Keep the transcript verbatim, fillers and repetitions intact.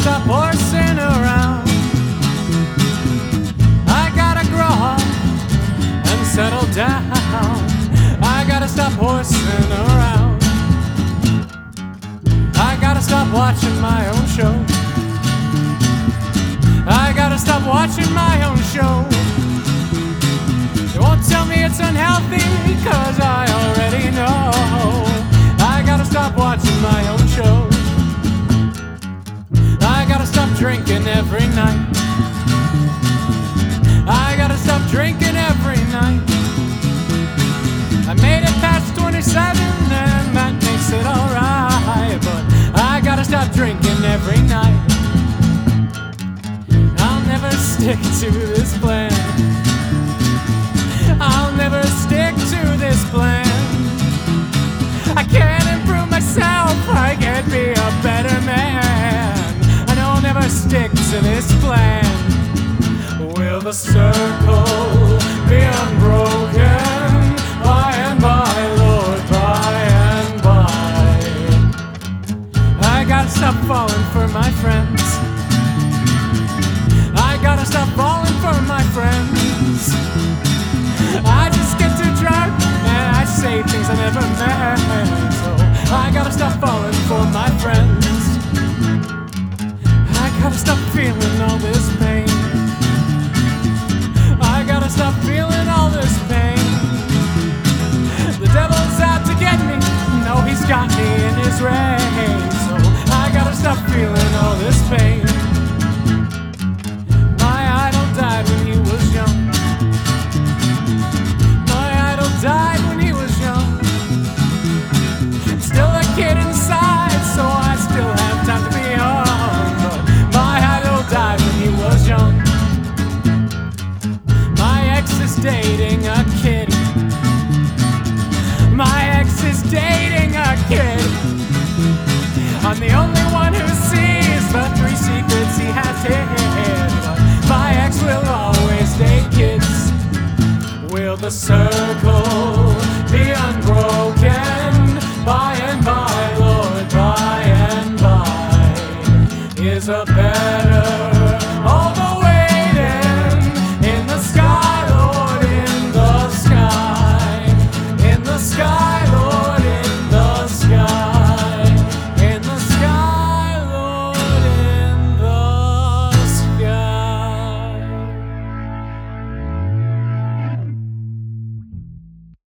stop horsing around. I gotta grow up and settle down. I gotta stop horsing around. I gotta stop watching my own show. I gotta stop watching my own show. They won't tell me it's unhealthy, cause I already know. I gotta stop watching my own show. I gotta stop drinking every night. I gotta stop drinking every night. I made it past twenty-seven and that makes it alright, but I gotta stop drinking every night. I'll never stick to this plan. I'll never stick to this plan. I can't improve myself, I can't be a better man. I know I'll never stick to this plan. Will the circle be unbroken by and by, Lord, by and by? I gotta stop falling for my friends. I gotta stop falling for my friends. I just get too drunk and I say things I never meant. So I gotta stop falling for my friends. I gotta stop feeling all this pain. I gotta stop feeling all this pain. The devil's out to get me. No, he's got me in his reign. So I gotta stop feeling all this pain. My idol died when he was young. My idol died when he was young. Still a kid inside, so I still have time to be young. But my idol died when he was young. My ex is dating a kid. My ex is dating a kid. I'm the only one who sees the three secrets he has hid. But my ex will always date kids. Will the circle